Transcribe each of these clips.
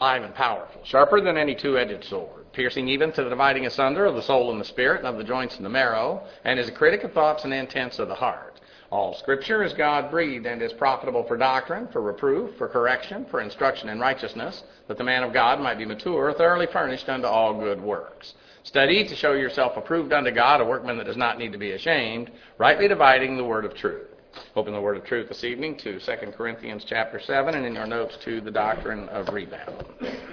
alive and powerful, sharper than any two-edged sword, piercing even to the dividing asunder of the soul and the spirit, and of the joints and the marrow, and is a critic of thoughts and intents of the heart. All Scripture is God-breathed and is profitable for doctrine, for reproof, for correction, for instruction in righteousness, that the man of God might be mature, thoroughly furnished unto all good works. Study to show yourself approved unto God, a workman that does not need to be ashamed, rightly dividing the word of truth. Open the word of truth this evening to 2 Corinthians chapter 7, and in your notes to the doctrine of rebound.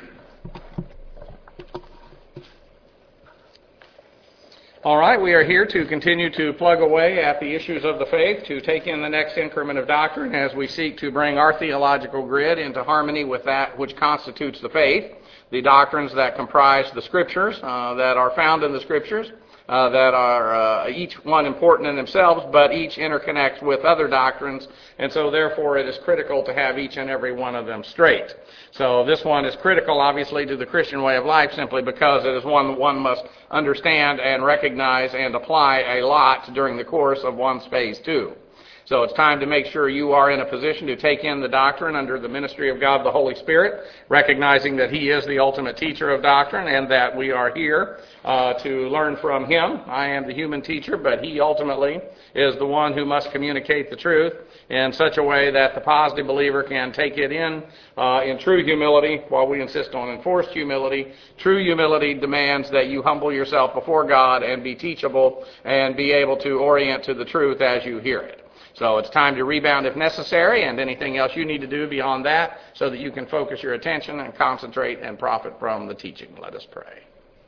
All right, we are here to continue to plug away at the issues of the faith, to take in the next increment of doctrine as we seek to bring our theological grid into harmony with that which constitutes the faith, the doctrines that comprise the Scriptures, that are found in the Scriptures, that are each one important in themselves, but each interconnects with other doctrines, and so therefore it is critical to have each and every one of them straight. So this one is critical, obviously, to the Christian way of life, simply because it is one must understand and recognize and apply a lot during the course of one's phase 2. So it's time to make sure you are in a position to take in the doctrine under the ministry of God the Holy Spirit, recognizing that He is the ultimate teacher of doctrine and that we are here to learn from Him. I am the human teacher, but He ultimately is the one who must communicate the truth in such a way that the positive believer can take it in true humility, while we insist on enforced humility. True humility demands that you humble yourself before God and be teachable and be able to orient to the truth as you hear it. So it's time to rebound if necessary, and anything else you need to do beyond that so that you can focus your attention and concentrate and profit from the teaching. Let us pray.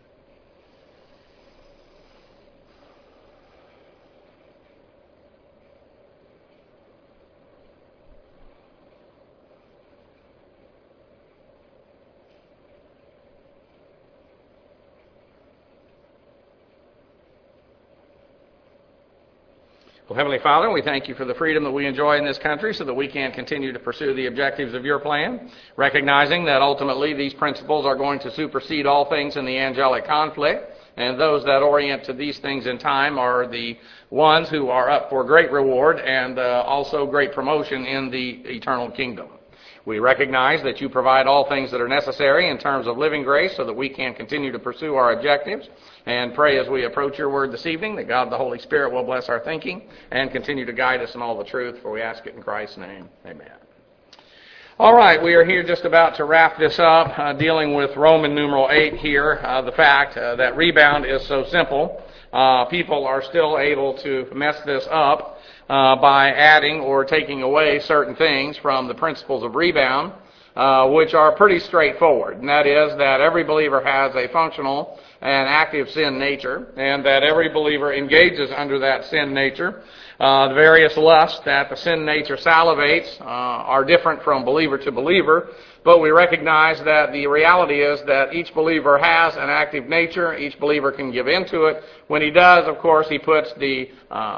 Well, Heavenly Father, we thank you for the freedom that we enjoy in this country so that we can continue to pursue the objectives of your plan, recognizing that ultimately these principles are going to supersede all things in the angelic conflict, and those that orient to these things in time are the ones who are up for great reward and also great promotion in the eternal kingdom. We recognize that you provide all things that are necessary in terms of living grace so that we can continue to pursue our objectives, and pray as we approach your word this evening that God the Holy Spirit will bless our thinking and continue to guide us in all the truth, for we ask it in Christ's name. Amen. All right, we are here just about to wrap this up, dealing with Roman numeral 8 here, the fact that rebound is so simple. People are still able to mess this up by adding or taking away certain things from the principles of rebound, which are pretty straightforward. And that is that every believer has a functional and active sin nature, and that every believer engages under that sin nature. The various lusts that the sin nature salivates are different from believer to believer, but we recognize that the reality is that each believer has an active nature. Each believer can give into it. When he does, of course, he puts the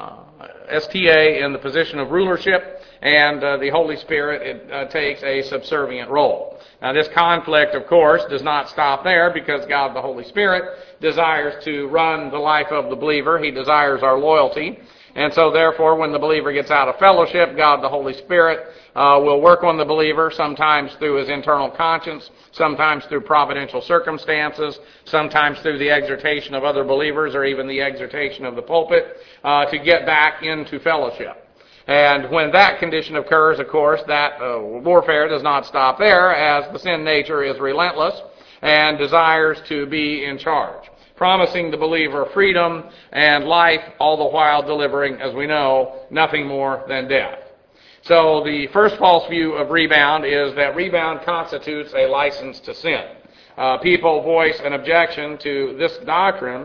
STA in the position of rulership, and the Holy Spirit takes a subservient role. Now, this conflict, of course, does not stop there, because God the Holy Spirit desires to run the life of the believer. He desires our loyalty. And so, therefore, when the believer gets out of fellowship, God the Holy Spirit will work on the believer, sometimes through his internal conscience, sometimes through providential circumstances, sometimes through the exhortation of other believers, or even the exhortation of the pulpit, to get back into fellowship. And when that condition occurs, of course, that warfare does not stop there, as the sin nature is relentless and desires to be in charge, promising the believer freedom and life, all the while delivering, as we know, nothing more than death. So the first false view of rebound is that rebound constitutes a license to sin. People voice an objection to this doctrine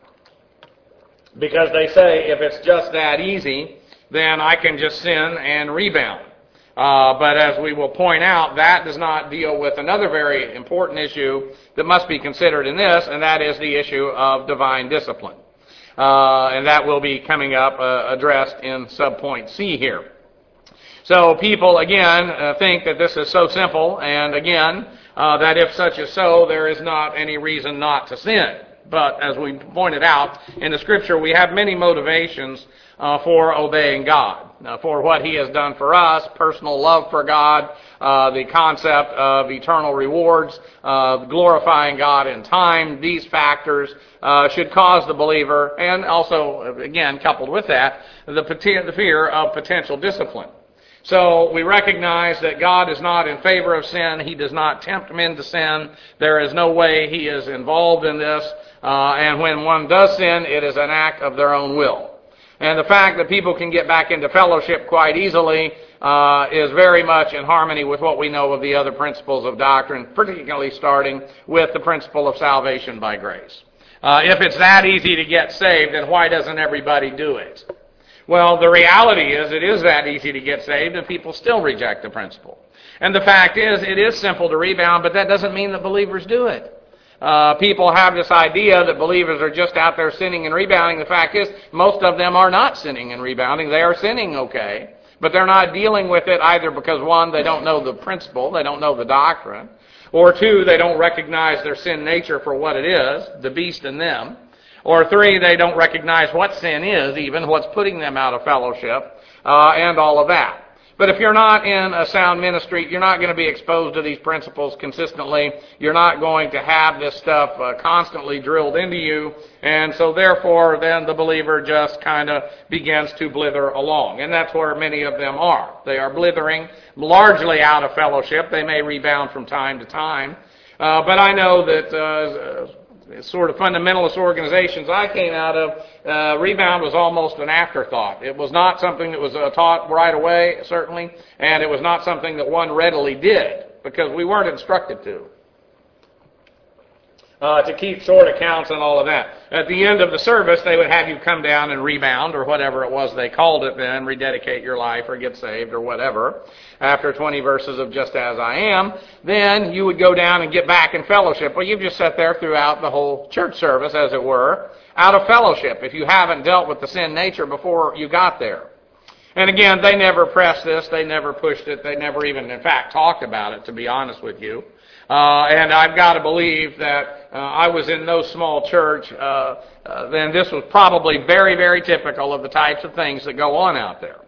because they say, if it's just that easy, then I can just sin and rebound. But as we will point out, that does not deal with another very important issue that must be considered in this, and that is the issue of divine discipline. And that will be coming up addressed in subpoint C here. So people, again, think that this is so simple, and again, that if such is so, there is not any reason not to sin. But as we pointed out in the Scripture, we have many motivations for obeying God, for what He has done for us, personal love for God, the concept of eternal rewards, glorifying God in time. These factors should cause the believer, and also, again, coupled with that, the fear of potential discipline. So we recognize that God is not in favor of sin. He does not tempt men to sin. There is no way He is involved in this. And when one does sin, it is an act of their own will. And the fact that people can get back into fellowship quite easily is very much in harmony with what we know of the other principles of doctrine, particularly starting with the principle of salvation by grace. If it's that easy to get saved, then why doesn't everybody do it? Well, the reality is it is that easy to get saved, and people still reject the principle. And the fact is, it is simple to rebound, but that doesn't mean that believers do it. People have this idea that believers are just out there sinning and rebounding. The fact is, most of them are not sinning and rebounding. They are sinning, okay, but they're not dealing with it either because, one, they don't know the principle, they don't know the doctrine, or two, they don't recognize their sin nature for what it is, the beast in them. Or three, they don't recognize what sin is, even what's putting them out of fellowship, and all of that. But if you're not in a sound ministry, you're not going to be exposed to these principles consistently. You're not going to have this stuff constantly drilled into you. And so therefore, then the believer just kind of begins to blither along. And that's where many of them are. They are blithering, largely out of fellowship. They may rebound from time to time. But I know that sort of fundamentalist organizations I came out of, rebound was almost an afterthought. It was not something that was taught right away, certainly, and it was not something that one readily did, because we weren't instructed to keep short accounts and all of that. At the end of the service, they would have you come down and rebound, or whatever it was they called it then, rededicate your life or get saved or whatever. After 20 verses of Just As I Am, then you would go down and get back in fellowship. Well, you've just sat there throughout the whole church service, as it were, out of fellowship if you haven't dealt with the sin nature before you got there. And again, they never pressed this, they never pushed it, they never even, in fact, talked about it, to be honest with you. And I've got to believe that I was in no small church, then this was probably very, very typical of the types of things that go on out there.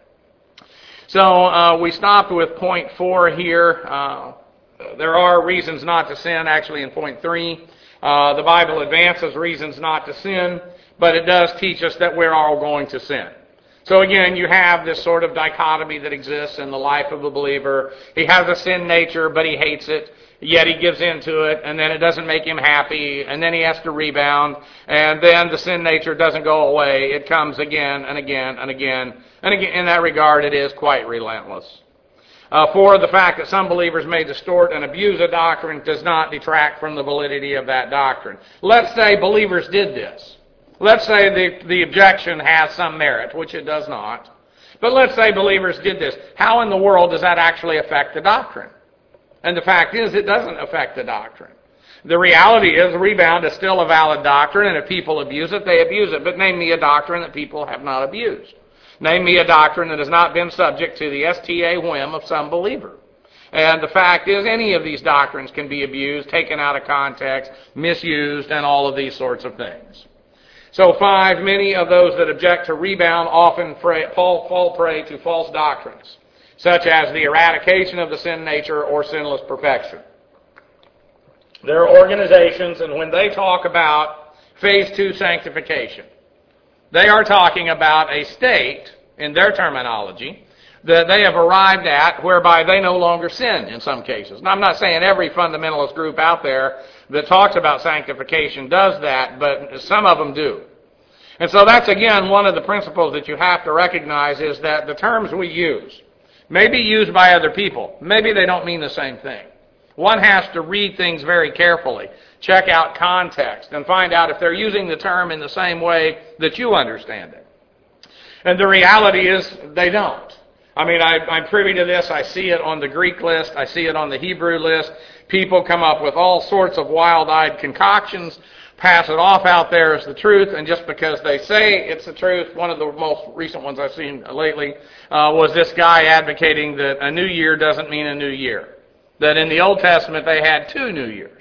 So we stopped with point 4 here. There are reasons not to sin, actually in point 3. The Bible advances reasons not to sin, but it does teach us that we're all going to sin. So again, you have this sort of dichotomy that exists in the life of a believer. He has a sin nature, but he hates it. Yet he gives into it, and then it doesn't make him happy, and then he has to rebound, and then the sin nature doesn't go away. It comes again and again and again. And again, in that regard, it is quite relentless. For the fact that some believers may distort and abuse a doctrine does not detract from the validity of that doctrine. Let's say believers did this. Let's say the objection has some merit, which it does not. But let's say believers did this. How in the world does that actually affect the doctrine? And the fact is, it doesn't affect the doctrine. The reality is, rebound is still a valid doctrine, and if people abuse it, they abuse it. But name me a doctrine that people have not abused. Name me a doctrine that has not been subject to the STA whim of some believer. And the fact is, any of these doctrines can be abused, taken out of context, misused, and all of these sorts of things. So 5, many of those that object to rebound often fall prey to false doctrines, such as the eradication of the sin nature or sinless perfection. There are organizations, and when they talk about phase 2 sanctification, they are talking about a state, in their terminology, that they have arrived at whereby they no longer sin in some cases. Now, I'm not saying every fundamentalist group out there that talks about sanctification does that, but some of them do. And so that's, again, one of the principles that you have to recognize is that the terms we use may be used by other people. Maybe they don't mean the same thing. One has to read things very carefully, check out context, and find out if they're using the term in the same way that you understand it. And the reality is they don't. I mean, I'm privy to this. I see it on the Greek list. I see it on the Hebrew list. People come up with all sorts of wild-eyed concoctions, pass it off out there as the truth, and just because they say it's the truth, one of the most recent ones I've seen lately was this guy advocating that a new year doesn't mean a new year. That in the Old Testament they had 2 New Years.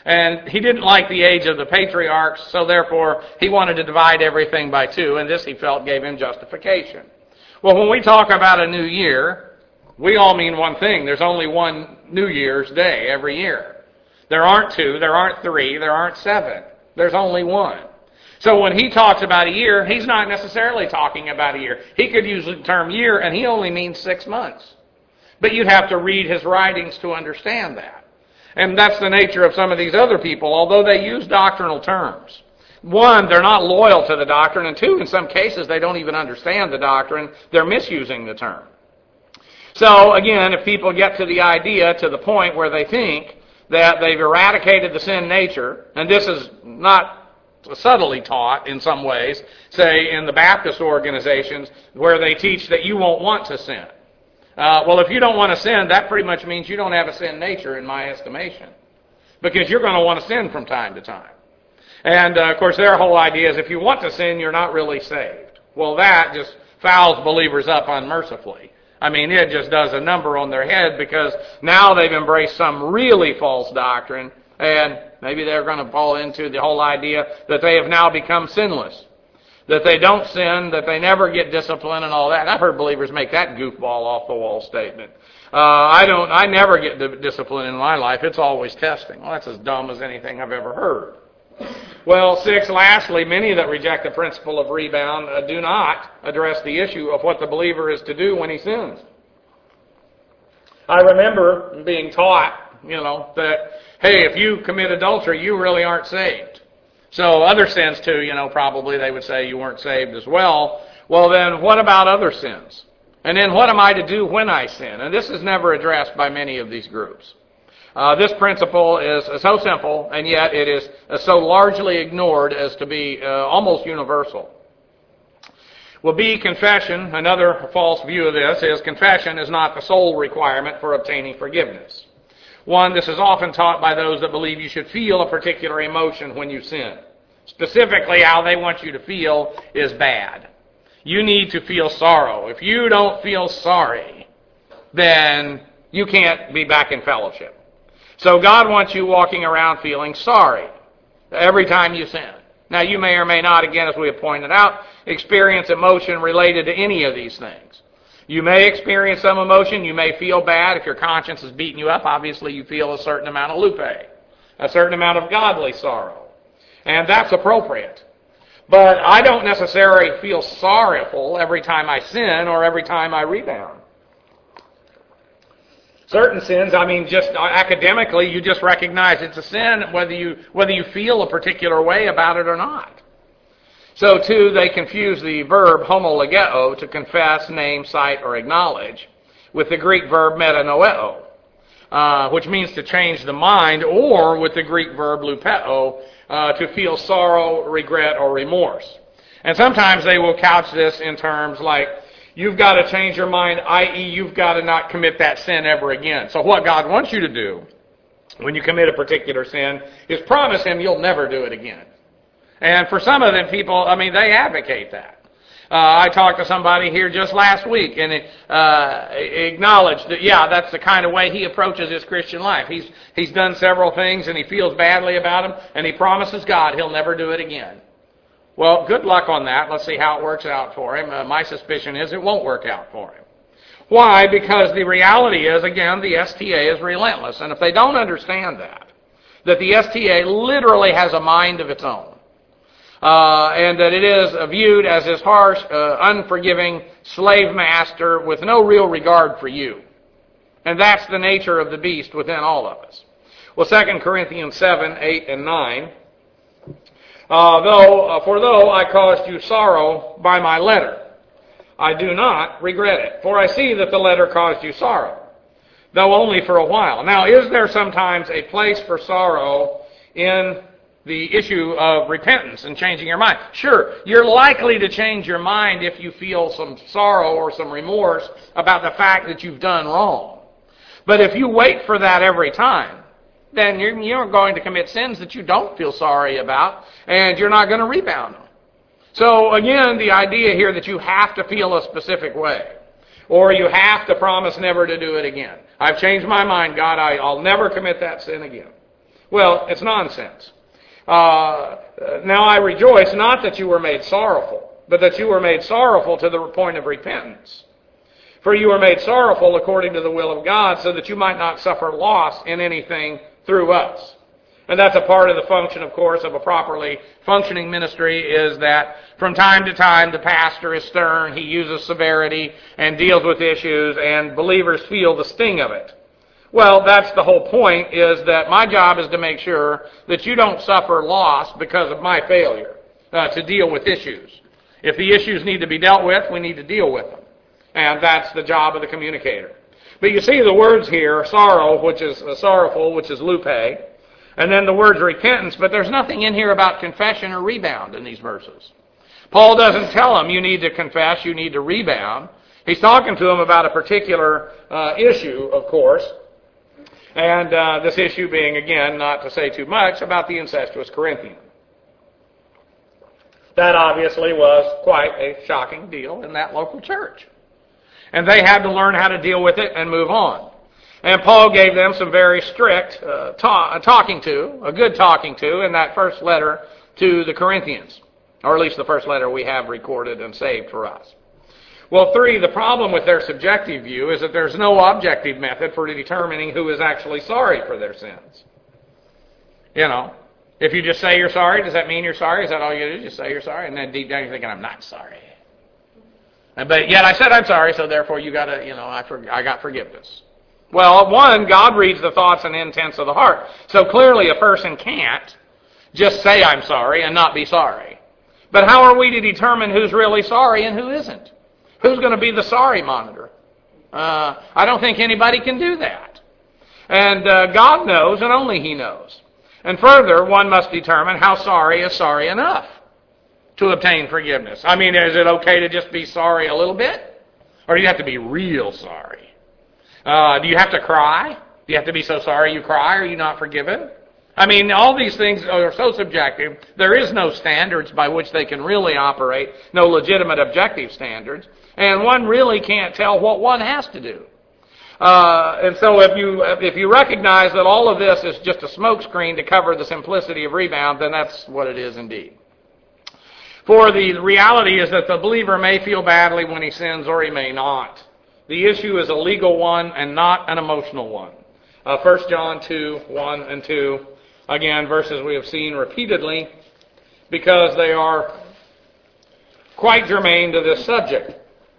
And he didn't like the age of the patriarchs, so therefore he wanted to divide everything by two, and this he felt gave him justification. Well, when we talk about a new year, we all mean one thing. There's only one New Year's Day every year. There aren't two, there aren't three, there aren't seven. There's only one. So when he talks about a year, he's not necessarily talking about a year. He could use the term year, and he only means 6 months. But you'd have to read his writings to understand that. And that's the nature of some of these other people, although they use doctrinal terms. One, they're not loyal to the doctrine, and two, in some cases, they don't even understand the doctrine. They're misusing the term. So, again, if people get to the idea, to the point where they think that they've eradicated the sin nature, and this is not subtly taught in some ways, say in the Baptist organizations, where they teach that you won't want to sin. Well, if you don't want to sin, that pretty much means you don't have a sin nature in my estimation. Because you're going to want to sin from time to time. And, of course, their whole idea is if you want to sin, you're not really saved. Well, that just fouls believers up unmercifully. I mean, it just does a number on their head because now they've embraced some really false doctrine, and maybe they're going to fall into the whole idea that they have now become sinless. That they don't sin, that they never get discipline and all that. And I've heard believers make that goofball off-the-wall statement. I never get discipline in my life. It's always testing. Well, that's as dumb as anything I've ever heard. Well, 6, lastly, many that reject the principle of rebound do not address the issue of what the believer is to do when he sins. I remember being taught, that, hey, if you commit adultery, you really aren't saved. So other sins too, probably they would say you weren't saved as well. Well, then what about other sins? And then what am I to do when I sin? And this is never addressed by many of these groups. This principle is so simple, and yet it is so largely ignored as to be almost universal. Well, B, confession. Another false view of this is confession is not the sole requirement for obtaining forgiveness. One, this is often taught by those that believe you should feel a particular emotion when you sin. Specifically, how they want you to feel is bad. You need to feel sorrow. If you don't feel sorry, then you can't be back in fellowship. So God wants you walking around feeling sorry every time you sin. Now, you may or may not, again, as we have pointed out, experience emotion related to any of these things. You may experience some emotion. You may feel bad. If your conscience is beating you up, obviously you feel a certain amount of lupe, a certain amount of godly sorrow. And that's appropriate. But I don't necessarily feel sorrowful every time I sin or every time I rebound. Certain sins, just academically, you just recognize it's a sin whether you feel a particular way about it or not. So, too, they confuse the verb homologeo, to confess, name, cite, or acknowledge, with the Greek verb metanoeo, which means to change the mind, or with the Greek verb lupeo, to feel sorrow, regret, or remorse. And sometimes they will couch this in terms like, you've got to change your mind, i.e. you've got to not commit that sin ever again. So what God wants you to do when you commit a particular sin is promise Him you'll never do it again. And for some of them people, they advocate that. I talked to somebody here just last week and acknowledged that, that's the kind of way he approaches his Christian life. He's done several things and he feels badly about them, and he promises God he'll never do it again. Well, good luck on that. Let's see how it works out for him. My suspicion is it won't work out for him. Why? Because the reality is, again, the STA is relentless. And if they don't understand that the STA literally has a mind of its own, and that it is viewed as this harsh, unforgiving slave master with no real regard for you. And that's the nature of the beast within all of us. Well, 2 Corinthians 7, 8, and 9. Though I caused you sorrow by my letter, I do not regret it. For I see that the letter caused you sorrow, though only for a while. Now, is there sometimes a place for sorrow in the issue of repentance and changing your mind? Sure, you're likely to change your mind if you feel some sorrow or some remorse about the fact that you've done wrong. But if you wait for that every time, then you're going to commit sins that you don't feel sorry about, and you're not going to rebound them. So again, the idea here that you have to feel a specific way, or you have to promise never to do it again. I've changed my mind, God, I'll never commit that sin again. Well, it's nonsense. Now I rejoice not that you were made sorrowful, but that you were made sorrowful to the point of repentance. For you were made sorrowful according to the will of God, so that you might not suffer loss in anything through us. And that's a part of the function, of course, of a properly functioning ministry, is that from time to time the pastor is stern, he uses severity and deals with issues, and believers feel the sting of it. Well, that's the whole point, is that my job is to make sure that you don't suffer loss because of my failure to deal with issues. If the issues need to be dealt with, we need to deal with them. And that's the job of the communicator. But you see the words here, sorrow, which is sorrowful, which is lupe, and then the words repentance, but there's nothing in here about confession or rebound in these verses. Paul doesn't tell them you need to confess, you need to rebound. He's talking to them about a particular issue, of course, and this issue being, again, not to say too much, about the incestuous Corinthian. That obviously was quite a shocking deal in that local church. And they had to learn how to deal with it and move on. And Paul gave them some very strict a good talking to, in that first letter to the Corinthians. Or at least the first letter we have recorded and saved for us. Well, 3, the problem with their subjective view is that there's no objective method for determining who is actually sorry for their sins. You know, if you just say you're sorry, does that mean you're sorry? Is that all you do? Just say you're sorry? And then deep down you're thinking, I'm not sorry. But yet I said I'm sorry, so therefore you got to, I got forgiveness. Well, 1, God reads the thoughts and intents of the heart. So clearly a person can't just say I'm sorry and not be sorry. But how are we to determine who's really sorry and who isn't? Who's going to be the sorry monitor? I don't think anybody can do that. And God knows, and only He knows. And further, one must determine how sorry is sorry enough to obtain forgiveness. I mean, is it okay to just be sorry a little bit? Or do you have to be real sorry? Do you have to cry? Do you have to be so sorry you cry? Are you not forgiven? I mean, all these things are so subjective. There is no standards by which they can really operate, no legitimate objective standards. And one really can't tell what one has to do. And so if you recognize that all of this is just a smokescreen to cover the simplicity of rebound, then that's what it is indeed. For the reality is that the believer may feel badly when he sins, or he may not. The issue is a legal one and not an emotional one. 1 John 2, 1 and 2, again, verses we have seen repeatedly because they are quite germane to this subject.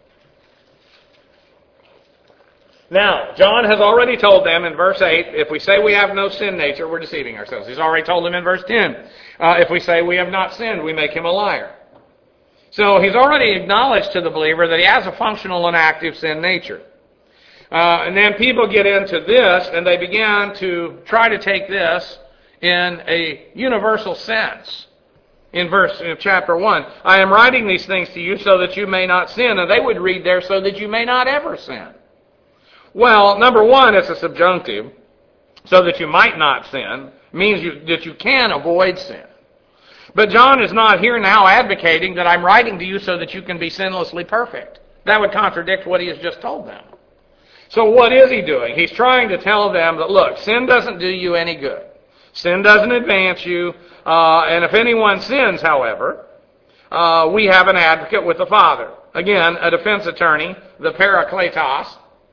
Now, John has already told them in verse 8, if we say we have no sin nature, we're deceiving ourselves. He's already told them in verse 10, if we say we have not sinned, we make him a liar. So he's already acknowledged to the believer that he has a functional and active sin nature. And then people get into this, and they begin to try to take this in a universal sense. In chapter 1, I am writing these things to you so that you may not sin. And they would read there, so that you may not ever sin. Well, number 1, it's a subjunctive. So that you might not sin means that you can avoid sin. But John is not here now advocating that I'm writing to you so that you can be sinlessly perfect. That would contradict what he has just told them. So what is he doing? He's trying to tell them that, look, sin doesn't do you any good. Sin doesn't advance you. And if anyone sins, however, we have an advocate with the Father. Again, a defense attorney, the Parakletos,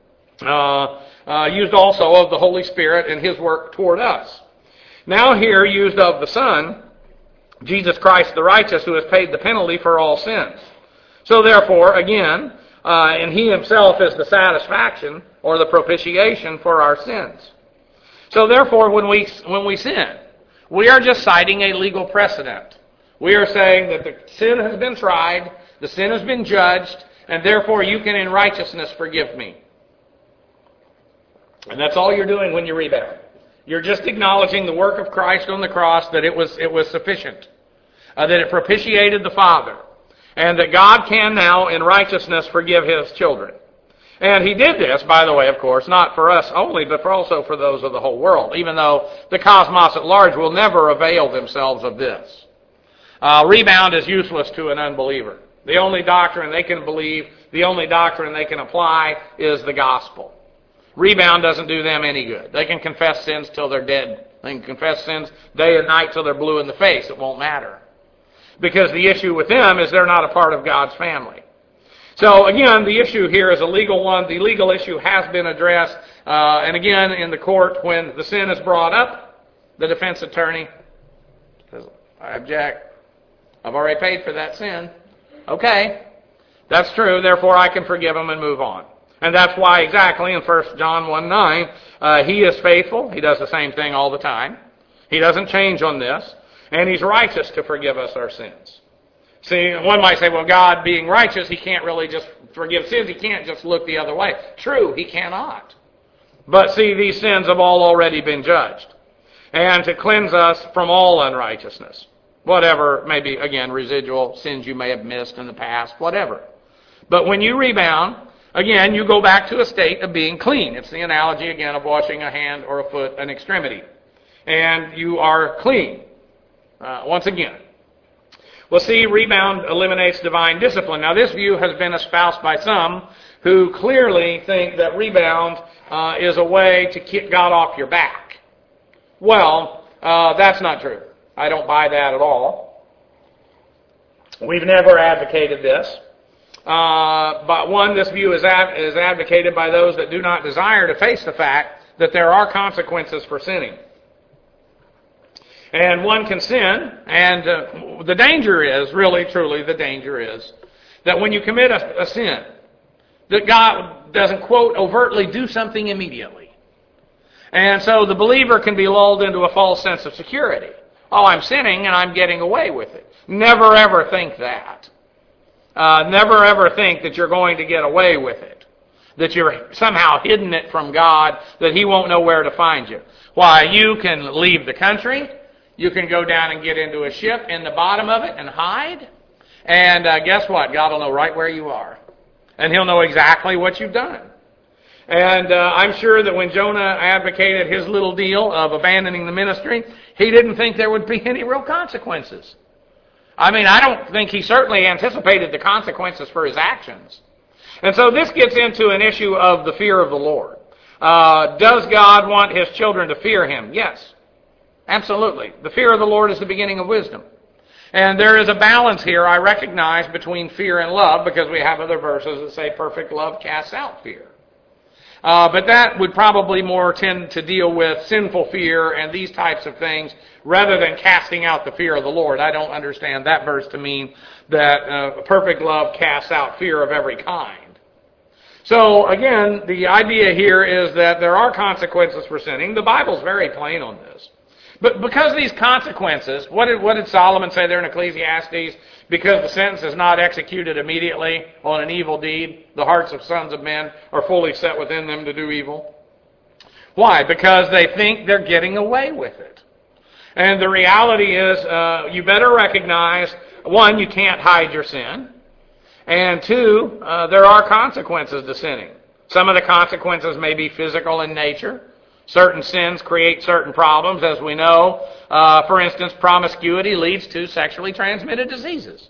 used also of the Holy Spirit in his work toward us. Now here used of the Son, Jesus Christ the righteous, who has paid the penalty for all sins. So therefore, again, and he himself is the satisfaction or the propitiation for our sins. So therefore, when we sin, we are just citing a legal precedent. We are saying that the sin has been tried, the sin has been judged, and therefore you can in righteousness forgive me. And that's all you're doing when you rebound. You're just acknowledging the work of Christ on the cross, that it was sufficient, that it propitiated the Father, and that God can now in righteousness forgive His children. And He did this, by the way, of course, not for us only, but also for those of the whole world, even though the cosmos at large will never avail themselves of this. Rebound is useless to an unbeliever. The only doctrine they can believe, the only doctrine they can apply is the gospel. Rebound doesn't do them any good. They can confess sins till they're dead They can confess sins day and night till they're blue in the face. It won't matter. Because the issue with them is they're not a part of God's family. So again, the issue here is a legal one. The legal issue has been addressed. And again, in the court, when the sin is brought up, the defense attorney says, I object. I've already paid for that sin. Okay, that's true. Therefore, I can forgive him and move on. And that's why exactly in 1 John 1:9, he is faithful. He does the same thing all the time. He doesn't change on this. And he's righteous to forgive us our sins. See, one might say, well, God being righteous, he can't really just forgive sins. He can't just look the other way. True, he cannot. But see, these sins have all already been judged. And to cleanse us from all unrighteousness. Whatever, maybe, again, residual sins you may have missed in the past, whatever. But when you rebound, again, you go back to a state of being clean. It's the analogy, again, of washing a hand or a foot, an extremity. And you are clean. Once again. Well, see, rebound eliminates divine discipline. Now, this view has been espoused by some who clearly think that rebound is a way to keep God off your back. Well, that's not true. I don't buy that at all. We've never advocated this. But one, this view is advocated by those that do not desire to face the fact that there are consequences for sinning. And one can sin, and the danger is, really, truly, the danger is, that when you commit a sin, that God doesn't, quote, overtly do something immediately. And so the believer can be lulled into a false sense of security. Oh, I'm sinning and I'm getting away with it. Never ever think that. Never ever think that you're going to get away with it. That you're somehow hidden it from God, that He won't know where to find you. Why, you can leave the country. You can go down and get into a ship in the bottom of it and hide. And guess what? God will know right where you are. And He'll know exactly what you've done. And I'm sure that when Jonah advocated his little deal of abandoning the ministry, he didn't think there would be any real consequences. I mean, I don't think he certainly anticipated the consequences for his actions. And so this gets into an issue of the fear of the Lord. Does God want His children to fear Him? Yes. Absolutely. The fear of the Lord is the beginning of wisdom. And there is a balance here, I recognize, between fear and love, because we have other verses that say perfect love casts out fear. But that would probably more tend to deal with sinful fear and these types of things, rather than casting out the fear of the Lord. I don't understand that verse to mean that perfect love casts out fear of every kind. So, again, the idea here is that there are consequences for sinning. The Bible's very plain on this. But because these consequences, what did Solomon say there in Ecclesiastes? Because the sentence is not executed immediately on an evil deed, the hearts of sons of men are fully set within them to do evil. Why? Because they think they're getting away with it. And the reality is, you better recognize, one, you can't hide your sin. And two, there are consequences to sinning. Some of the consequences may be physical in nature. Certain sins create certain problems, as we know. For instance, promiscuity leads to sexually transmitted diseases.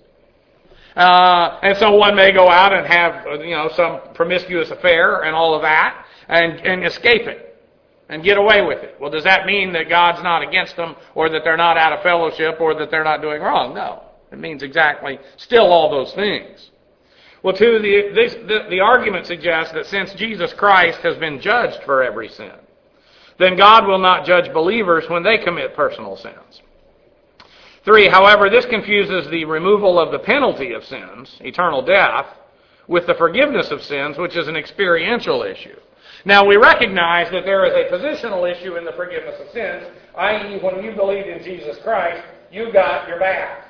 And so one may go out and have, some promiscuous affair and all of that, and escape it, and get away with it. Well, does that mean that God's not against them, or that they're not out of fellowship, or that they're not doing wrong? No. It means exactly still all those things. Well, too, the argument suggests that since Jesus Christ has been judged for every sin, then God will not judge believers when they commit personal sins. 3, however, this confuses the removal of the penalty of sins, eternal death, with the forgiveness of sins, which is an experiential issue. Now, we recognize that there is a positional issue in the forgiveness of sins, i.e., when you believed in Jesus Christ, you got your bath.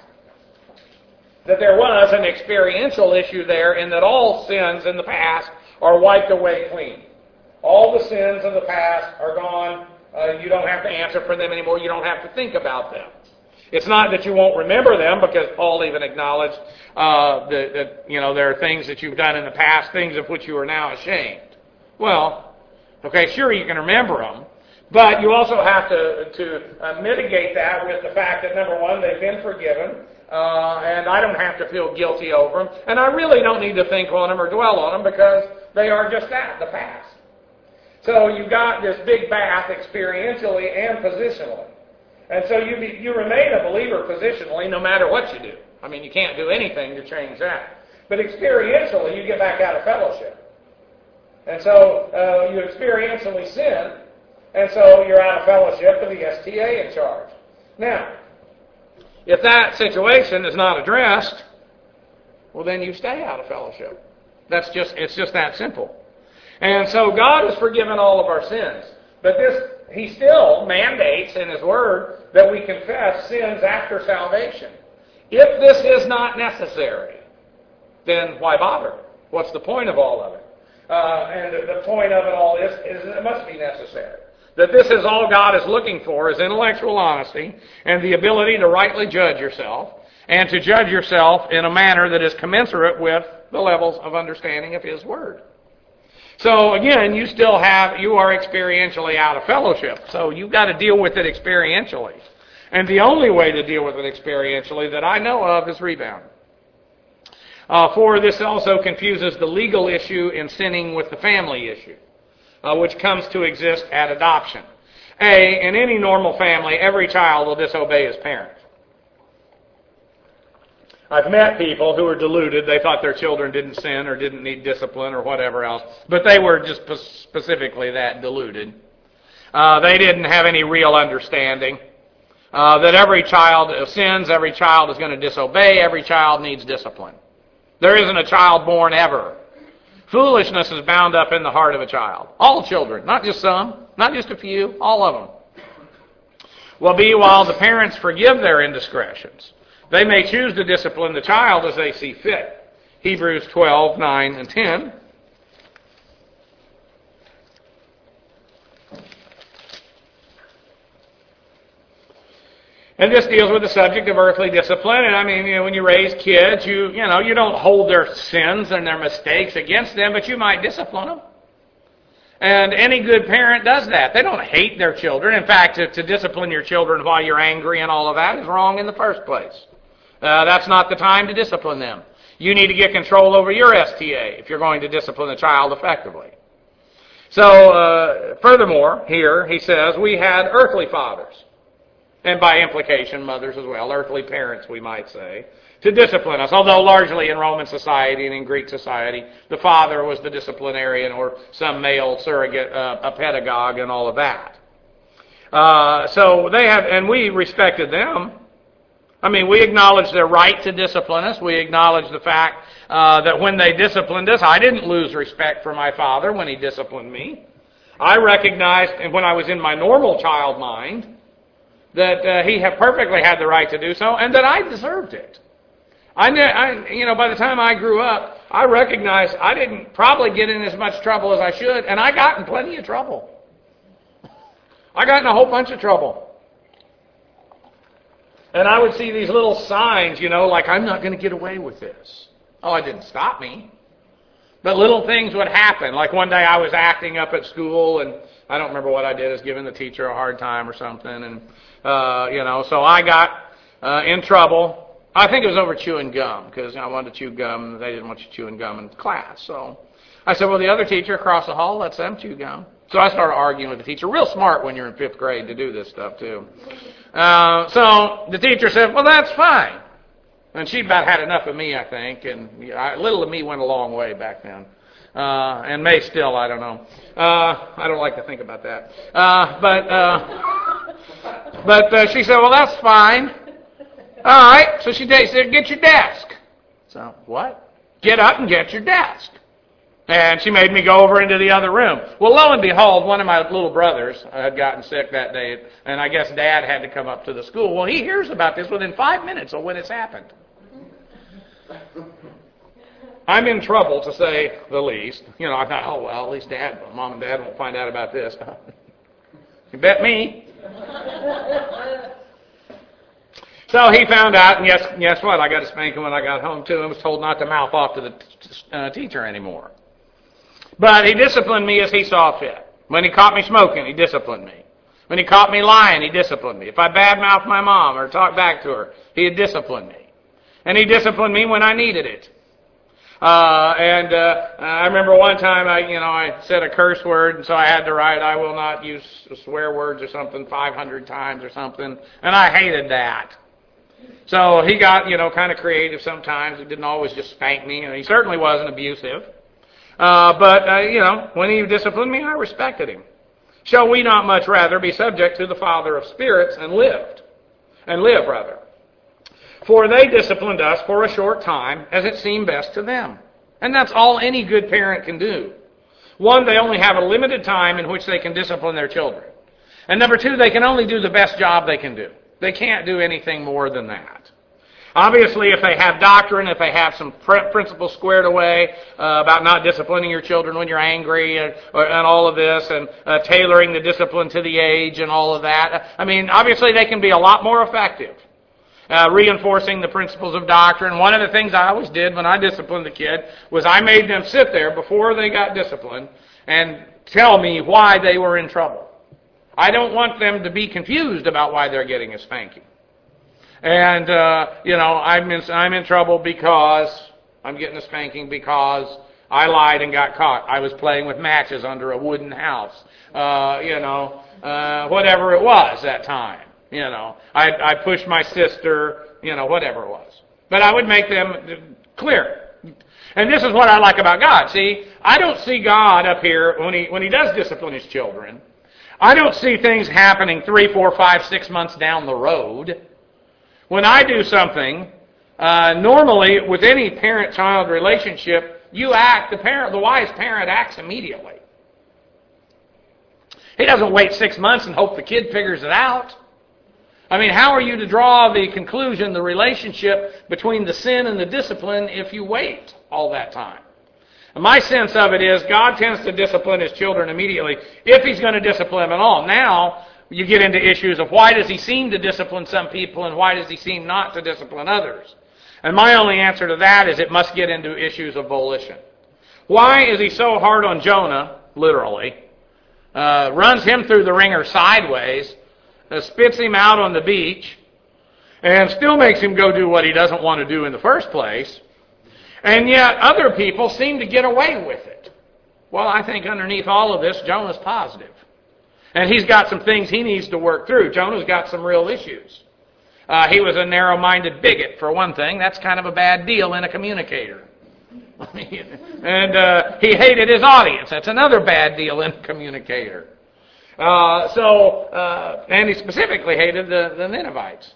That there was an experiential issue there in that all sins in the past are wiped away clean. All the sins of the past are gone. You don't have to answer for them anymore. You don't have to think about them. It's not that you won't remember them, because Paul even acknowledged that there are things that you've done in the past, things of which you are now ashamed. Well, okay, sure, you can remember them, but you also have to mitigate that with the fact that, number one, they've been forgiven, and I don't have to feel guilty over them, and I really don't need to think on them or dwell on them, because they are just that, the past. So you've got this big bath experientially and positionally. And so you remain a believer positionally no matter what you do. I mean, you can't do anything to change that. But experientially, you get back out of fellowship. And so you experientially sin, and so you're out of fellowship with the STA in charge. Now, if that situation is not addressed, well, then you stay out of fellowship. It's just that simple. And so God has forgiven all of our sins. But He still mandates in His Word that we confess sins after salvation. If this is not necessary, then why bother? What's the point of all of it? And the point of it all is it must be necessary. That this is all God is looking for is intellectual honesty and the ability to rightly judge yourself and to judge yourself in a manner that is commensurate with the levels of understanding of His Word. So again, you are experientially out of fellowship. So you've got to deal with it experientially. And the only way to deal with it experientially that I know of is rebound. For this also confuses the legal issue in sinning with the family issue, which comes to exist at adoption. In any normal family, every child will disobey his parent. I've met people who were deluded. They thought their children didn't sin or didn't need discipline or whatever else. But they were just specifically that, deluded. They didn't have any real understanding that every child sins, every child is going to disobey, every child needs discipline. There isn't a child born ever. Foolishness is bound up in the heart of a child. All children, not just some, not just a few, all of them. Will be while the parents forgive their indiscretions. They may choose to discipline the child as they see fit. Hebrews 12, 9, and 10. And this deals with the subject of earthly discipline. And I mean, when you raise kids, you don't hold their sins and their mistakes against them, but you might discipline them. And any good parent does that. They don't hate their children. In fact, to discipline your children while you're angry and all of that is wrong in the first place. That's not the time to discipline them. You need to get control over your STA if you're going to discipline a child effectively. So, furthermore, here he says, we had earthly fathers. And by implication, mothers as well, earthly parents, we might say, to discipline us. Although largely in Roman society and in Greek society, the father was the disciplinarian or some male surrogate, a pedagogue and all of that. So they have, and we respected them. I mean, we acknowledged their right to discipline us. We acknowledged the fact that when they disciplined us, I didn't lose respect for my father when he disciplined me. I recognized, and when I was in my normal child mind, that he had perfectly had the right to do so, and that I deserved it. By the time I grew up, I recognized I didn't probably get in as much trouble as I should, and I got in plenty of trouble. I got in a whole bunch of trouble. And I would see these little signs, like I'm not going to get away with this. Oh, it didn't stop me. But little things would happen. Like one day I was acting up at school, and I don't remember what I did. I was giving the teacher a hard time or something, and so I got in trouble. I think it was over chewing gum, because I wanted to chew gum, and they didn't want you chewing gum in class. So I said, well, the other teacher across the hall lets them chew gum. So I started arguing with the teacher. Real smart when you're in 5th grade to do this stuff, too. So the teacher said, well, that's fine. And she about had enough of me, I think, and little of me went a long way back then. And may still, I don't know. I don't like to think about that. But she said, well, that's fine. All right. So she said, get your desk. So, what? Get up and get your desk. And she made me go over into the other room. Well, lo and behold, one of my little brothers had gotten sick that day, and I guess Dad had to come up to the school. Well, he hears about this within 5 minutes of when it's happened. I'm in trouble, to say the least. I thought, oh, well, at least Mom and Dad won't find out about this. You bet me. So he found out, and guess what? I got a spanking when I got home, too, and was told not to mouth off to the teacher anymore. But he disciplined me as he saw fit. When he caught me smoking, he disciplined me. When he caught me lying, he disciplined me. If I badmouthed my mom or talked back to her, he had disciplined me. And he disciplined me when I needed it. I remember one time I said a curse word, and so I had to write, I will not use swear words or something 500 times or something, and I hated that. So he got, kind of creative sometimes. He didn't always just spank me, and he certainly wasn't abusive. But when he disciplined me, I respected him. Shall we not much rather be subject to the Father of spirits and live? For they disciplined us for a short time, as it seemed best to them. And that's all any good parent can do. One, they only have a limited time in which they can discipline their children. And number two, they can only do the best job they can do. They can't do anything more than that. Obviously, if they have doctrine, if they have some principles squared away about not disciplining your children when you're angry and all of this, and tailoring the discipline to the age and all of that, obviously they can be a lot more effective. Reinforcing the principles of doctrine. One of the things I always did when I disciplined the kid was I made them sit there before they got disciplined and tell me why they were in trouble. I don't want them to be confused about why they're getting a spanking. And, I'm in trouble because I'm getting a spanking because I lied and got caught. I was playing with matches under a wooden house. Whatever it was that time. I pushed my sister, whatever it was. But I would make them clear. And this is what I like about God. See, I don't see God up here when he does discipline his children. I don't see things happening 3, 4, 5, 6 months down the road. When I do something, normally with any parent-child relationship, the wise parent acts immediately. He doesn't wait 6 months and hope the kid figures it out. How are you to draw the conclusion, the relationship between the sin and the discipline if you wait all that time? And my sense of it is God tends to discipline his children immediately if he's going to discipline them at all. Now, you get into issues of why does he seem to discipline some people and why does he seem not to discipline others? And my only answer to that is it must get into issues of volition. Why is he so hard on Jonah, literally, runs him through the ringer sideways, spits him out on the beach, and still makes him go do what he doesn't want to do in the first place, and yet other people seem to get away with it? Well, I think underneath all of this, Jonah's positive. And he's got some things he needs to work through. Jonah's got some real issues. He was a narrow-minded bigot, for one thing. That's kind of a bad deal in a communicator. And he hated his audience. That's another bad deal in a communicator. And he specifically hated the Ninevites.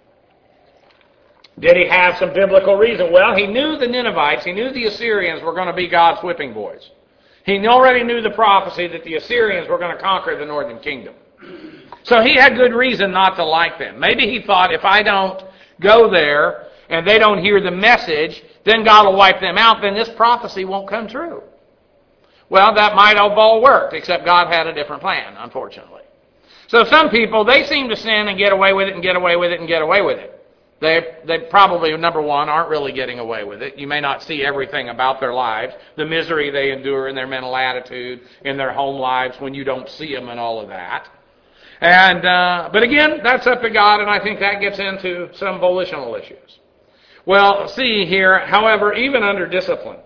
Did he have some biblical reason? Well, he knew the Ninevites, he knew the Assyrians were going to be God's whipping boys. He already knew the prophecy that the Assyrians were going to conquer the northern kingdom. So he had good reason not to like them. Maybe he thought, if I don't go there and they don't hear the message, then God will wipe them out, then this prophecy won't come true. Well, that might have all worked, except God had a different plan, unfortunately. So some people, they seem to sin and get away with it and get away with it and get away with it. They probably, number one, aren't really getting away with it. You may not see everything about their lives, the misery they endure in their mental attitude, in their home lives when you don't see them and all of that. And but again, that's up to God, and I think that gets into some volitional issues. Well, see here, however, even under discipline,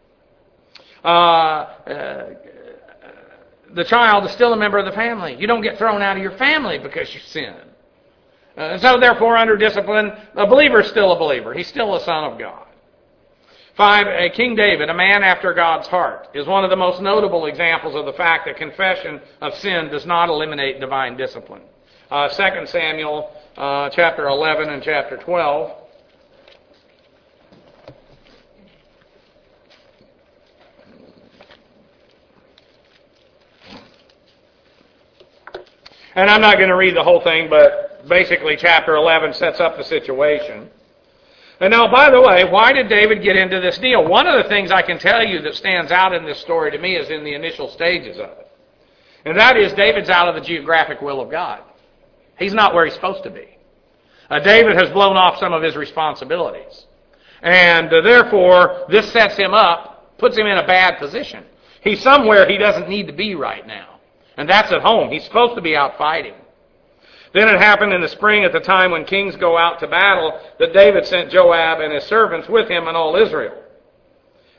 the child is still a member of the family. You don't get thrown out of your family because you sin. So therefore, under discipline, a believer is still a believer. He's still a son of God. 5, King David, a man after God's heart, is one of the most notable examples of the fact that confession of sin does not eliminate divine discipline. 2 Samuel chapter 11 and chapter 12. And I'm not going to read the whole thing, but basically chapter 11 sets up the situation. And now, by the way, why did David get into this deal? One of the things I can tell you that stands out in this story to me is in the initial stages of it. And that is David's out of the geographic will of God. He's not where he's supposed to be. David has blown off some of his responsibilities. And therefore, this sets him up, puts him in a bad position. He's somewhere he doesn't need to be right now. And that's at home. He's supposed to be out fighting. Then it happened in the spring at the time when kings go out to battle that David sent Joab and his servants with him and all Israel.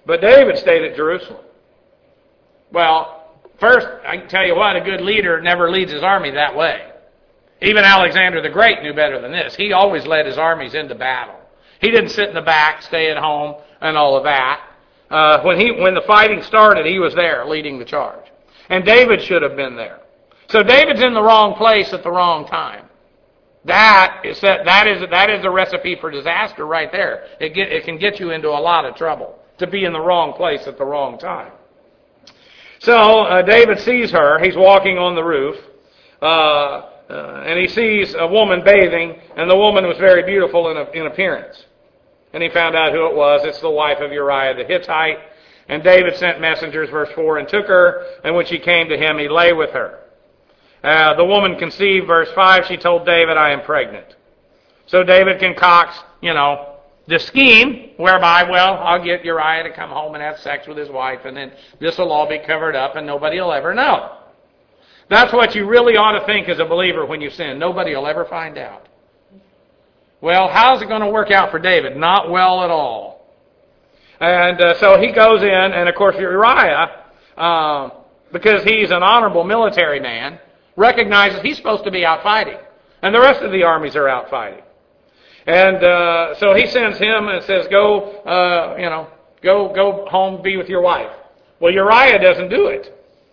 But David stayed at Jerusalem. Well, first, I can tell you what, a good leader never leads his army that way. Even Alexander the Great knew better than this. He always led his armies into battle. He didn't sit in the back, stay at home, and all of that. When the fighting started, he was there leading the charge. And David should have been there. So David's in the wrong place at the wrong time. That is a recipe for disaster right there. It can get you into a lot of trouble to be in the wrong place at the wrong time. So David sees her. He's walking on the roof. And he sees a woman bathing, and the woman was very beautiful in appearance. And he found out who it was. It's the wife of Uriah the Hittite. And David sent messengers, verse 4, and took her, and when she came to him, he lay with her. The woman conceived, verse 5, she told David, I am pregnant. So David concocts, the scheme whereby, I'll get Uriah to come home and have sex with his wife, and then this will all be covered up, and nobody will ever know. That's what you really ought to think as a believer when you sin. Nobody will ever find out. Well, how's it going to work out for David? Not well at all. And so he goes in, and of course Uriah, because he's an honorable military man, recognizes he's supposed to be out fighting. And the rest of the armies are out fighting. And so he sends him and says, go home, be with your wife. Well, Uriah doesn't do it.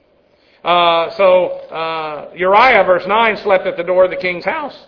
So Uriah, verse 9, slept at the door of the king's house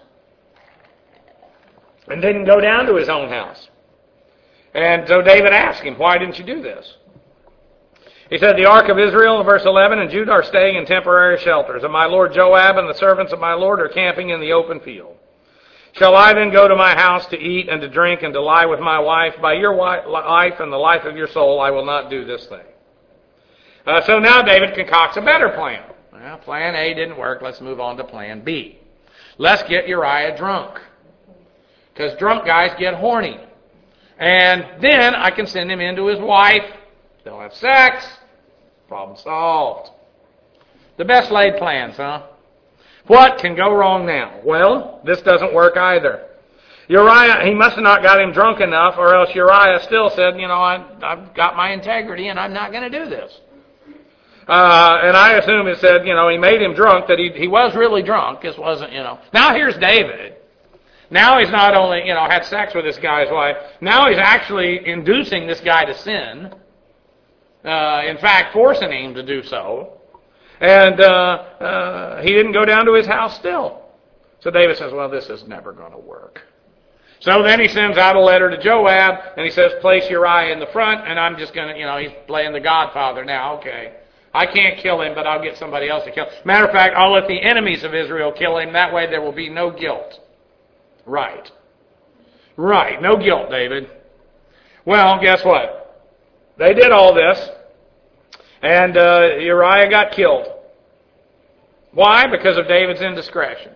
and didn't go down to his own house. And so David asked him, why didn't you do this? He said, the ark of Israel, verse 11, and Judah are staying in temporary shelters, and my lord Joab and the servants of my lord are camping in the open field. Shall I then go to my house to eat and to drink and to lie with my wife? By your life and the life of your soul, I will not do this thing. So now David concocts a better plan. Well, plan A didn't work. Let's move on to plan B. Let's get Uriah drunk. Because drunk guys get horny. And then I can send him in to his wife. They'll have sex. Problem solved. The best laid plans, huh? What can go wrong now? Well, this doesn't work either. Uriah, he must have not got him drunk enough, or else Uriah still said, I've got my integrity and I'm not going to do this. And I assume it said, he made him drunk, that he was really drunk. This wasn't, Now here's David. Now he's not only, had sex with this guy's wife. Now he's actually inducing this guy to sin. In fact, forcing him to do so. And he didn't go down to his house still. So David says, well, this is never going to work. So then he sends out a letter to Joab, and he says, place Uriah in the front, and I'm just going to, he's playing the Godfather now. Okay. I can't kill him, but I'll get somebody else to kill him. Matter of fact, I'll let the enemies of Israel kill him. That way there will be no guilt. Right. Right. No guilt, David. Well, guess what? They did all this, and Uriah got killed. Why? Because of David's indiscretion.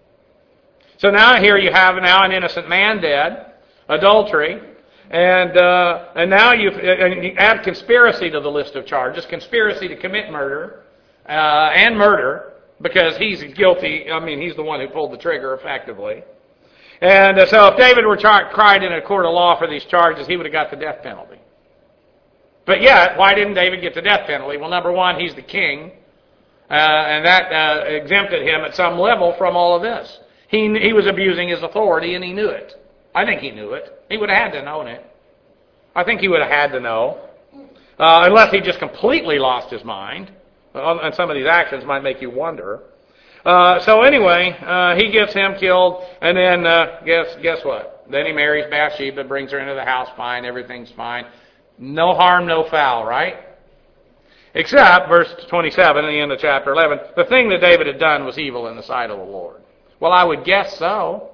So now here you have an innocent man dead, adultery, and now you add conspiracy to the list of charges, conspiracy to commit murder, and murder, because he's guilty. He's the one who pulled the trigger effectively. And so if David were tried in a court of law for these charges, he would have got the death penalty. But yet, why didn't David get the death penalty? Well, number one, he's the king, and that exempted him at some level from all of this. He was abusing his authority, and he knew it. I think he knew it. He would have had to know it. I think he would have had to know. Unless he just completely lost his mind. And some of these actions might make you wonder. So anyway, he gets him killed, and then guess what? Then he marries Bathsheba, brings her into the house, fine, everything's fine. No harm, no foul, right? Except, verse 27, at the end of chapter 11, the thing that David had done was evil in the sight of the Lord. Well, I would guess so.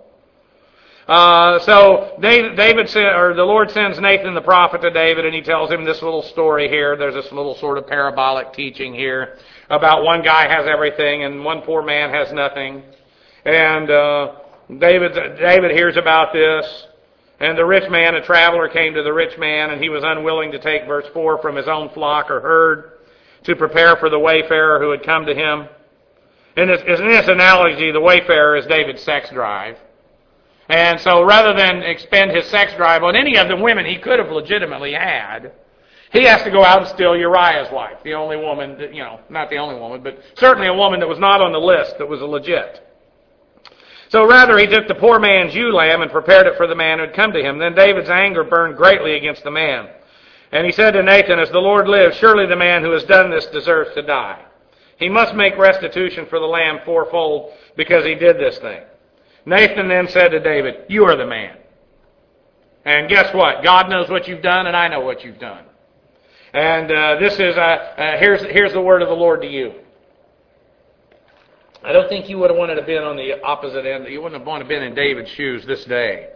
So David said, or the Lord sends Nathan the prophet to David, and he tells him this little story here. There's this little sort of parabolic teaching here about one guy has everything and one poor man has nothing. And David hears about this. And the rich man, a traveler, came to the rich man, and he was unwilling to take, verse 4, from his own flock or herd to prepare for the wayfarer who had come to him. In this analogy, the wayfarer is David's sex drive. And so rather than expend his sex drive on any of the women he could have legitimately had, he has to go out and steal Uriah's wife, the only woman, that, not the only woman, but certainly a woman that was not on the list that was legit. So rather, he took the poor man's ewe lamb and prepared it for the man who had come to him. Then David's anger burned greatly against the man. And he said to Nathan, "As the Lord lives, surely the man who has done this deserves to die. He must make restitution for the lamb fourfold because he did this thing." Nathan then said to David, "You are the man." And guess what? God knows what you've done, and I know what you've done. And this is here's the word of the Lord to you. I don't think you would have wanted to have been on the opposite end. You wouldn't have wanted to have been in David's shoes this day.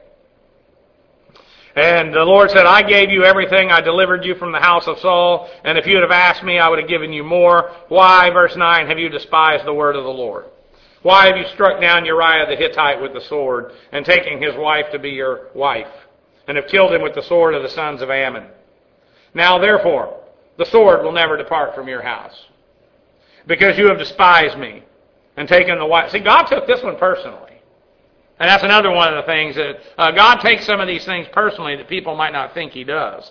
And the Lord said, "I gave you everything. I delivered you from the house of Saul. And if you would have asked me, I would have given you more. Why," verse 9, "have you despised the word of the Lord? Why have you struck down Uriah the Hittite with the sword, and taken his wife to be your wife, and have killed him with the sword of the sons of Ammon? Now therefore, the sword will never depart from your house, because you have despised me, and taken the wife." See, God took this one personally. And that's another one of the things that God takes some of these things personally that people might not think he does.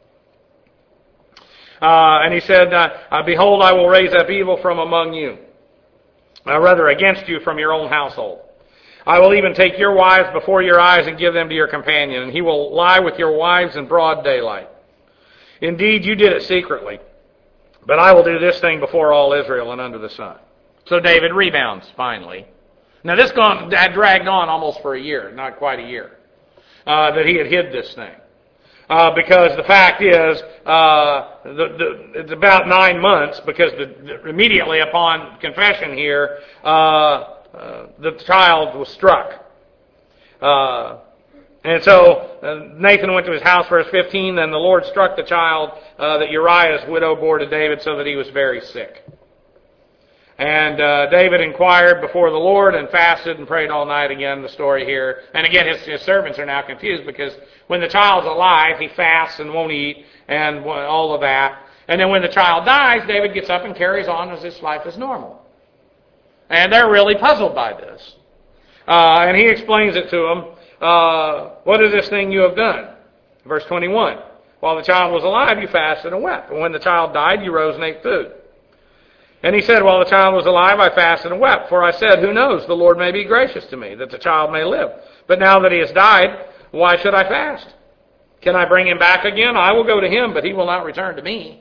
And he said, "Behold, I will raise up evil from among you, rather against you from your own household. I will even take your wives before your eyes and give them to your companion, and he will lie with your wives in broad daylight. Indeed, you did it secretly, but I will do this thing before all Israel and under the sun." So David rebounds, finally. Now this had dragged on almost for a year, not quite a year, that he had hid this thing. Because the fact is, it's about 9 months, because immediately upon confession here, the child was struck. And so Nathan went to his house, verse 15, "Then the Lord struck the child that Uriah's widow bore to David, so that he was very sick. And David inquired before the Lord and fasted and prayed all night." Again, the story here. And again, his servants are now confused, because when the child's alive, he fasts and won't eat and all of that. And then when the child dies, David gets up and carries on as his life is normal. And they're really puzzled by this. And he explains it to them. "What is this thing you have done?" Verse 21. "While the child was alive, you fasted and wept. And when the child died, you rose and ate food." And he said, "While the child was alive, I fasted and wept. For I said, who knows, the Lord may be gracious to me, that the child may live. But now that he has died, why should I fast? Can I bring him back again? I will go to him, but he will not return to me."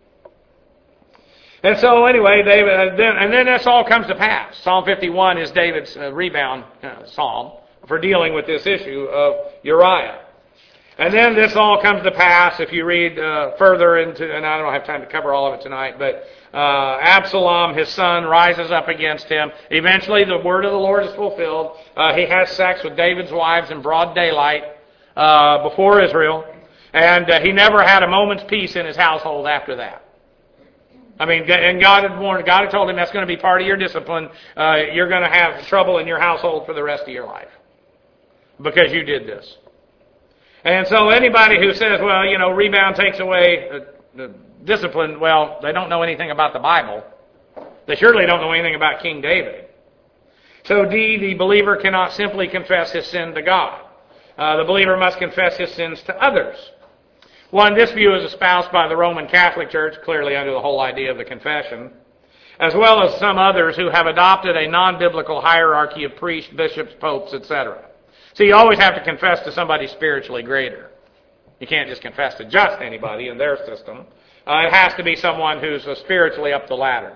And so anyway, David, then this all comes to pass. Psalm 51 is David's rebound psalm for dealing with this issue of Uriah. And then this all comes to pass if you read further into, and I don't have time to cover all of it tonight, but Absalom, his son, rises up against him. Eventually, the word of the Lord is fulfilled. He has sex with David's wives in broad daylight before Israel, and he never had a moment's peace in his household after that. I mean, and God had warned, God had told him that's going to be part of your discipline. You're going to have trouble in your household for the rest of your life because you did this. And so anybody who says, well, rebound takes away the discipline, well, they don't know anything about the Bible. They surely don't know anything about King David. So D, the believer cannot simply confess his sin to God. The believer must confess his sins to others. One, this view is espoused by the Roman Catholic Church, clearly under the whole idea of the confession, as well as some others who have adopted a non-biblical hierarchy of priests, bishops, popes, etc. So you always have to confess to somebody spiritually greater. You can't just confess to just anybody in their system. It has to be someone who's spiritually up the ladder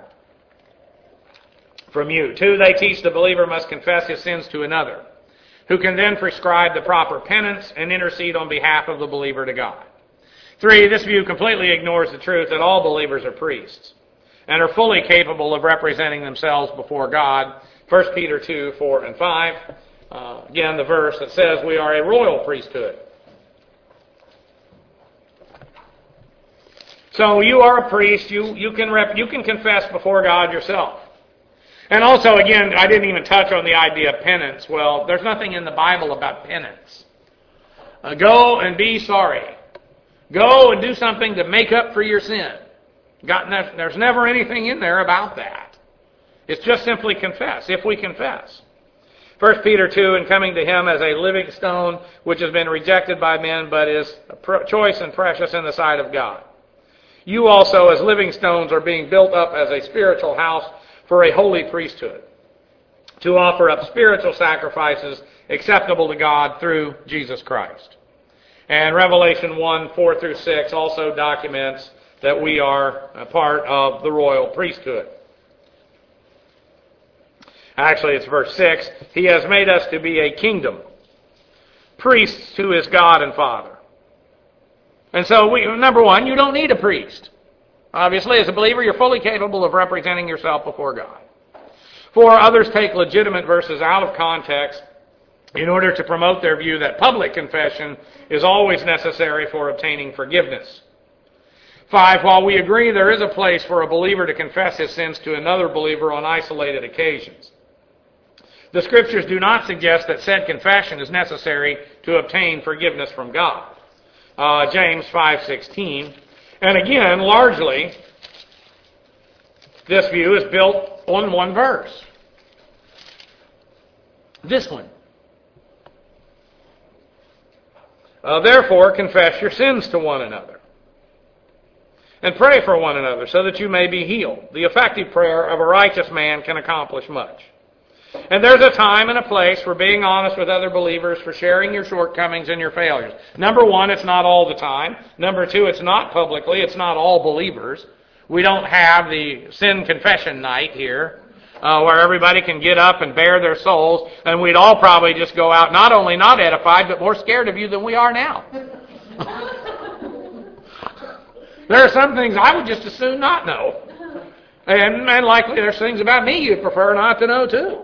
from you. 2, they teach the believer must confess his sins to another, who can then prescribe the proper penance and intercede on behalf of the believer to God. 3, this view completely ignores the truth that all believers are priests and are fully capable of representing themselves before God. 1 Peter 2, 4, and 5. Again, the verse that says we are a royal priesthood. So you are a priest. You can confess before God yourself. And also, again, I didn't even touch on the idea of penance. Well, there's nothing in the Bible about penance. Go and be sorry. Go and do something to make up for your sin. There's never anything in there about that. It's just simply confess, if we confess. 1 Peter 2, and coming to him as a living stone, which has been rejected by men, but is choice and precious in the sight of God. you also as living stones are being built up as a spiritual house for a holy priesthood, to offer up spiritual sacrifices acceptable to God through Jesus Christ. And Revelation 1, 4 through 6 also documents that we are a part of the royal priesthood. Actually, it's verse 6. He has made us to be a kingdom, priests to his God and Father. And so, number one, you don't need a priest. Obviously, as a believer, you're fully capable of representing yourself before God. 4, others take legitimate verses out of context in order to promote their view that public confession is always necessary for obtaining forgiveness. 5, while we agree there is a place for a believer to confess his sins to another believer on isolated occasions, the Scriptures do not suggest that said confession is necessary to obtain forgiveness from God. James 5:16. And again, largely, this view is built on one verse. This one. Therefore, confess your sins to one another, and pray for one another so that you may be healed. The effective prayer of a righteous man can accomplish much. And there's a time and a place for being honest with other believers, for sharing your shortcomings and your failures. Number one, it's not all the time. Number two, it's not publicly. It's not all believers. We don't have the sin confession night here where everybody can get up and bare their souls, and we'd all probably just go out not only not edified, but more scared of you than we are now. There are some things I would just as soon not know. And likely there's things about me you'd prefer not to know too.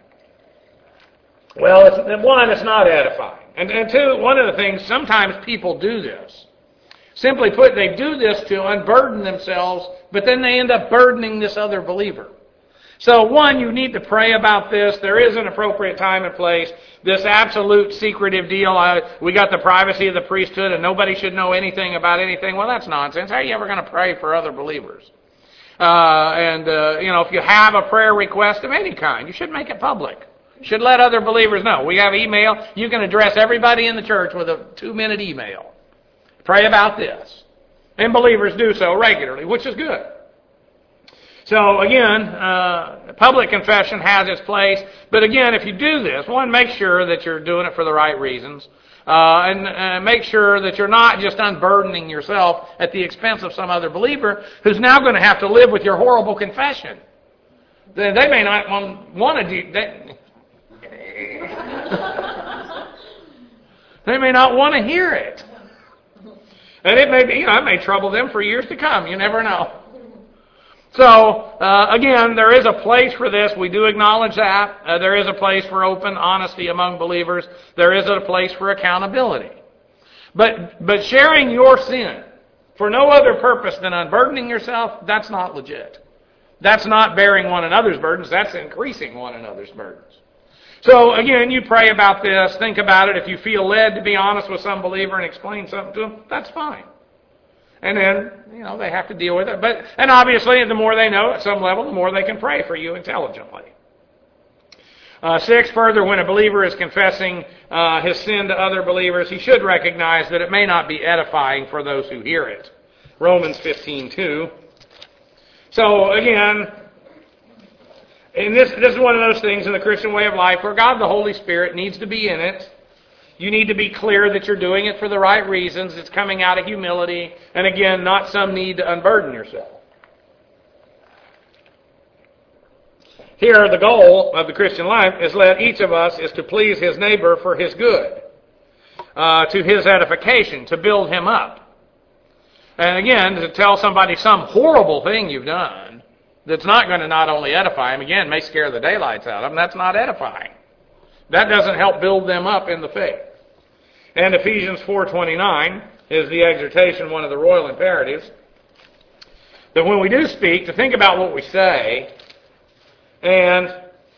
Well, it's not edifying. And two, one of the things, sometimes people do this. Simply put, they do this to unburden themselves, but then they end up burdening this other believer. So one, you need to pray about this. There is an appropriate time and place. This absolute secretive deal, we got the privacy of the priesthood and nobody should know anything about anything. Well, that's nonsense. How are you ever going to pray for other believers? If you have a prayer request of any kind, you should make it public. You should let other believers know. We have email. You can address everybody in the church with a 2-minute email. Pray about this. And believers do so regularly, which is good. So again, public confession has its place. But again, if you do this, one, make sure that you're doing it for the right reasons. And make sure that you're not just unburdening yourself at the expense of some other believer who's now going to have to live with your horrible confession. They may not want to do that. They may not want to hear it. And it may be, it may trouble them for years to come. You never know. So, again, there is a place for this. We do acknowledge that. There is a place for open honesty among believers. There is a place for accountability. But sharing your sin for no other purpose than unburdening yourself, that's not legit. That's not bearing one another's burdens. That's increasing one another's burdens. So, again, you pray about this. Think about it. If you feel led to be honest with some believer and explain something to them, that's fine. And then, they have to deal with it. And obviously, the more they know at some level, the more they can pray for you intelligently. 6, further, when a believer is confessing his sin to other believers, he should recognize that it may not be edifying for those who hear it. Romans 15:2. So, again, and this is one of those things in the Christian way of life where God the Holy Spirit needs to be in it. You need to be clear that you're doing it for the right reasons. It's coming out of humility. And again, not some need to unburden yourself. Here, the goal of the Christian life is let each of us is to please his neighbor for his good, to his edification, to build him up. And again, to tell somebody some horrible thing you've done that's not going to not only edify him, again, may scare the daylights out of him, that's not edifying. That doesn't help build them up in the faith. And Ephesians 4:29 is the exhortation, one of the royal imperatives, that when we do speak, to think about what we say and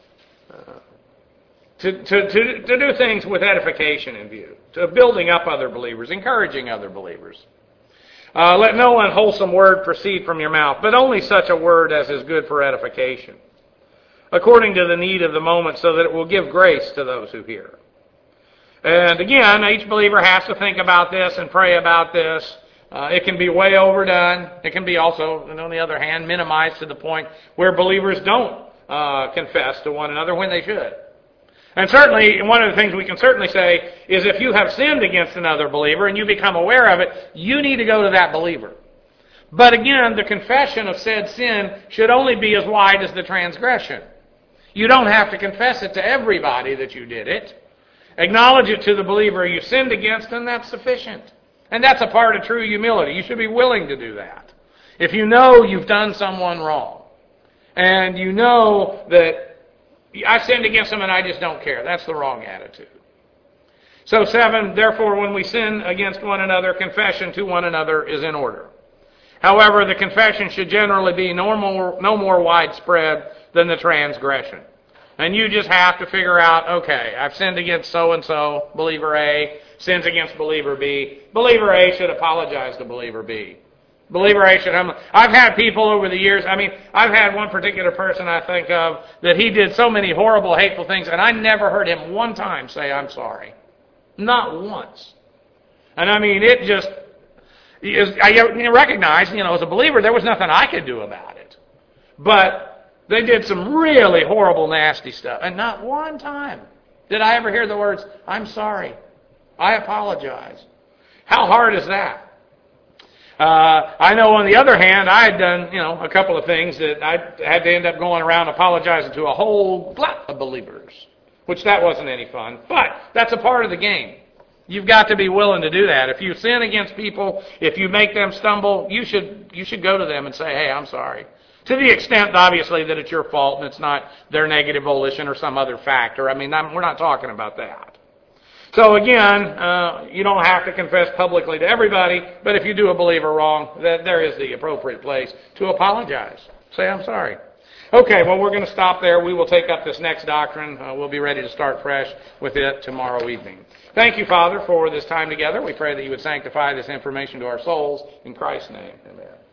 to do things with edification in view, to building up other believers, encouraging other believers. Let no unwholesome word proceed from your mouth, but only such a word as is good for edification, according to the need of the moment, so that it will give grace to those who hear. And again, each believer has to think about this and pray about this. It can be way overdone. It can be also, on the other hand, minimized to the point where believers don't confess to one another when they should. And certainly, one of the things we can certainly say is if you have sinned against another believer and you become aware of it, you need to go to that believer. But again, the confession of said sin should only be as wide as the transgression. You don't have to confess it to everybody that you did it. Acknowledge it to the believer you sinned against, and that's sufficient. And that's a part of true humility. You should be willing to do that. If you know you've done someone wrong, and you know that I sinned against them and I just don't care, that's the wrong attitude. So 7, therefore when we sin against one another, confession to one another is in order. However, the confession should generally be no more widespread than the transgression. And you just have to figure out, okay, I've sinned against so-and-so, believer A, sins against believer B. Believer A should apologize to believer B. Believer A should have... I've had people over the years, I've had one particular person I think of that he did so many horrible, hateful things, and I never heard him one time say, I'm sorry. Not once. And it just... I recognize, as a believer, there was nothing I could do about it. But they did some really horrible, nasty stuff. And not one time did I ever hear the words, I'm sorry. I apologize. How hard is that? I know on the other hand, I had done, a couple of things that I had to end up going around apologizing to a whole lot of believers, which that wasn't any fun. But that's a part of the game. You've got to be willing to do that. If you sin against people, if you make them stumble, you should go to them and say, hey, I'm sorry. To the extent, obviously, that it's your fault and it's not their negative volition or some other factor. We're not talking about that. So again, you don't have to confess publicly to everybody, but if you do a believer wrong, there is the appropriate place to apologize. Say, I'm sorry. Okay, well, we're going to stop there. We will take up this next doctrine. We'll be ready to start fresh with it tomorrow evening. Thank you, Father, for this time together. We pray that you would sanctify this information to our souls. In Christ's name, amen.